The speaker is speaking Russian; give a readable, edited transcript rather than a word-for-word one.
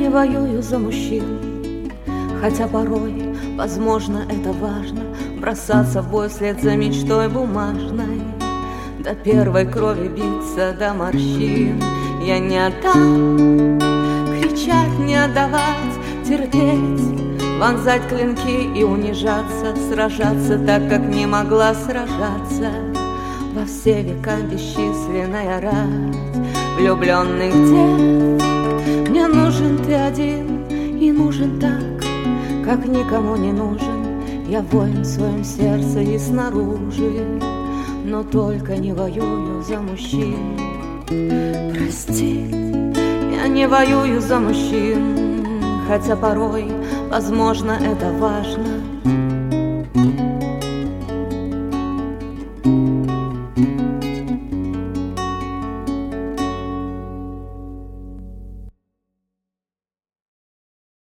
не воюю за мужчин, хотя порой, возможно, это важно, бросаться в бой вслед за мечтой бумажной, до первой крови биться, до морщин. Я не отдам, кричать, не отдавать, терпеть, вонзать клинки и унижаться, сражаться так, как не могла сражаться во все века бесчисленная рать влюбленных дев. Мне нужен ты один и нужен так, как никому не нужен. Я воин в своем сердце и снаружи, но только не воюю за мужчин. Прости, я не воюю за мужчин, хотя порой, возможно, это важно.